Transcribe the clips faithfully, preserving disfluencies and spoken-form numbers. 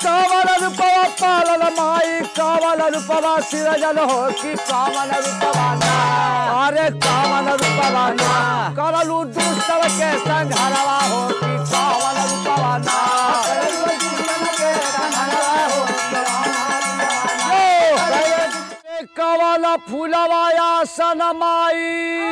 कावल रूपवा पालन माई कावल रूपवा सिरजल हो कि कावल रूपवा ना अरे कावल रूपवा ना करलू दुष्टव के संघरवा हो कि कावल रूपवा ना कावल फूलवा आसन माई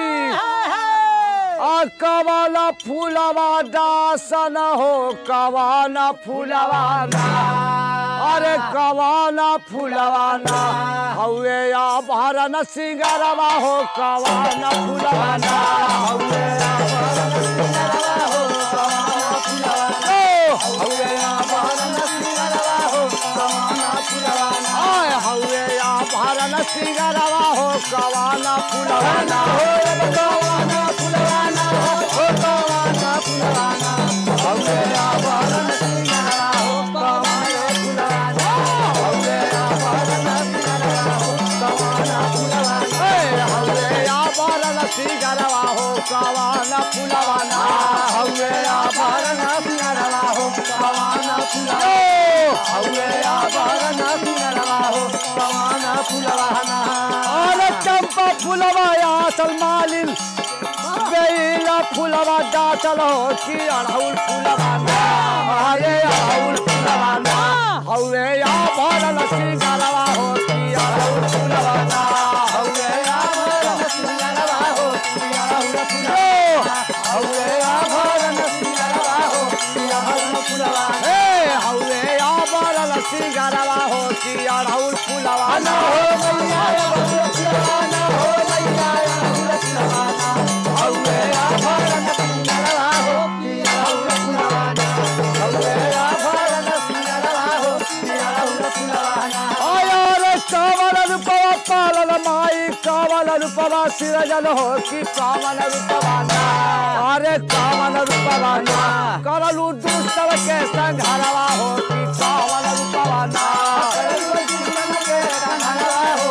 कवल फूलवा दासन हो कवन फूलवा ना अरे कवन फूलवा ना हवे आभरण सिंगारवा हो कवन फूलवा ना हवे आभरण सिंगारवा हो कवन फूलवा ना हवे आभरण सिंगारवा हो कवन फूलवा ना हवे आभरण सिंगारवा हो कवन फूलवा ना कवन फूलवा ना हो कवन फूलवा ना हवे आभरण सिंगारवा हो कवन फूलवा ना हवे आभरण सिंगारवा हो कवन फूलवा ना हवे आभरण सिंगारवा हो कवन फूलवा ना हवे आभरण सिंगारवा हो कवन फूलवा हवे आभरण सिंगारवा हो कवन फूलवा ना अरे चंपा फूलवा आसल मालिन बेला फूलवा दाचल हो कि अड़हुल फूलवा ना अरे अड़हुल फूलवा ना हवे आभरण सिंगारवा हो कि अड़हुल फूलवा ना हवे आभरण सिंगारवा हो कि अड़हुल फूलवा हवे आभरण सिंगारवा हो कि अड़हुल फूलवा हे हवे आभरण सिंगारवा हो कि अड़हुल फूलवा ना हो मैया अड़हुल फूलवा ना हो मैया अड़हुल फूलवा ना हवे आभरण सिंगारवा हो कि अड़हुल फूलवा ना हवे आभरण सिंगारवा हो कि अड़हुल फूलवा ना अरे कावल रूपवा पालन माई कावल रूपवा सिरजल हो कि कावल रूपवा ना अरे कावल रूपवा ना करलू दुष्टव के संघरवा हो कि कावल रूपवा ना करलू दुष्टव के संघरवा हो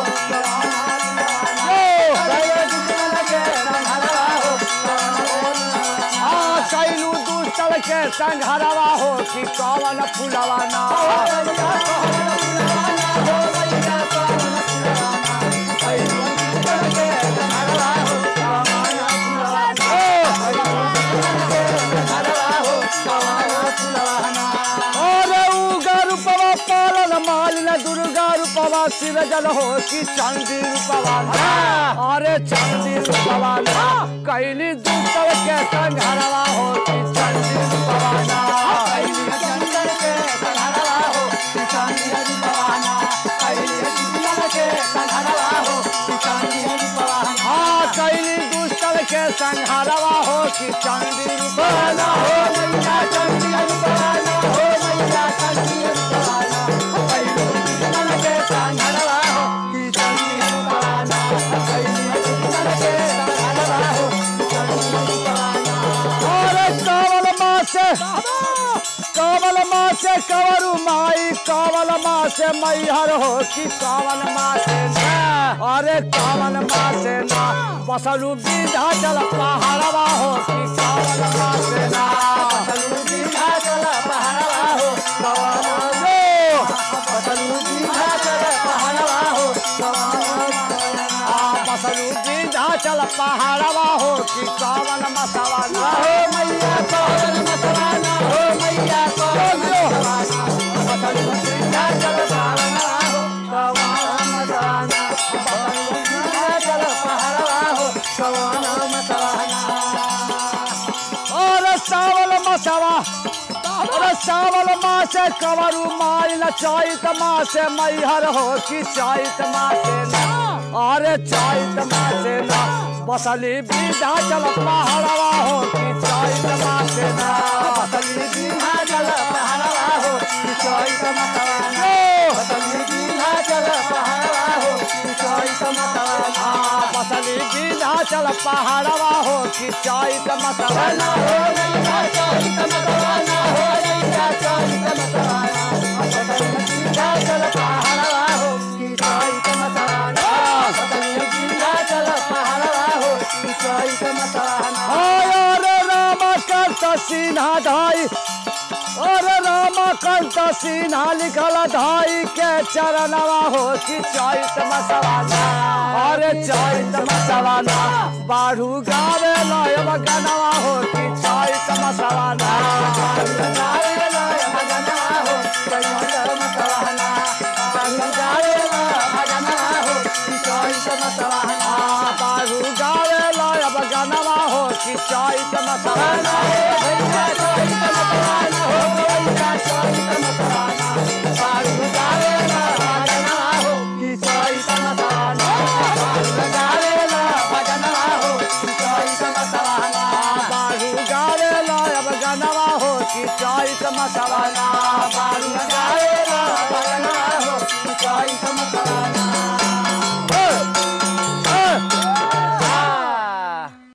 कैलू दुष्टव के संघरवा हो कि कावल फूलवा ना मालिना दुर्गा रूपवा सिरजल हो कि चंडी रूपवा ना अरे चंडी रूपवा ना कैली दुष्टव के संघरवा हो कि चंडी रूपवा ना कैली चंडल के संघरवा हो कि चंडी रूपवा ना कैली दुष्टव के संघरवा हो कि चंडी रूपवा ना हां कैली दुष्टव के संघरवा हो कि चंडी रूपवा ना हो मैया चंडी रूपवा ना हो मैया चंडी रूपवा ना संघरवा हो कि चंडी रूपवा ना कैली दुष्टव के संघरवा हो कि चंडी रूपवा ना अरे कावल माँ से कावल माँ से कंवरू माई कावल माँ से मैहर हो कि कावल माँ से ना अरे कावल माँ से ना बसलू विंध्याचल पहाड़वा हो कि कावल माँ से ना बसलू विंध्याचल पहाड़वा हो कावल बसलू विंध्याचल पहाड़वा हो बसलू विंध्याचल पहाड़वा हो कि कावल मसवा ना हो मैया कावल मसवा ना हो मैया कावल मसवा ना बसलू विंध्याचल पहाड़वा हो कावल मसवा ना बसलू विंध्याचल पहाड़वा हो कावल मसवा ना और सावल मसवा अरे सावल माँ से कंवरू माई न चैत माँ से मैहर हो कि चैत माँ से ना अरे चैत माँ से ना बसली विंध्याचल पहाड़वा हो कि चैत माँ से ना बसली विंध्याचल पहाड़वा हो कि चैत मसवा ना बसली विंध्याचल पहाड़वा हो कि चैत मसवा ना बसली विंध्याचल पहाड़वा हो कि चैत मसवा ना हो मैया चैत मसवा ना हो मैया चैत मसवा ना बसली विंध्याचल पहाड़वा हो कि चैत मसवा ना बसली विंध्याचल पहाड़वा हो कि चैत मसवा ना अरे राम करत सीना धाई अरे राम संत सिन्हा लिखल धाई के चरणवा हो कि चैत मसवाना अरे चैत मसवाना बारू गावे लय बगनवा हो कि चैत मसवाना गावे लय बगनवा हो चैत मसवाना गावे लय बगनवा हो कि चैत मसवाना बारू गावे लय बगनवा हो कि चैत मसवाना चैत मसवाना बारू गावे ला बगनवा हो चैत मसवाना।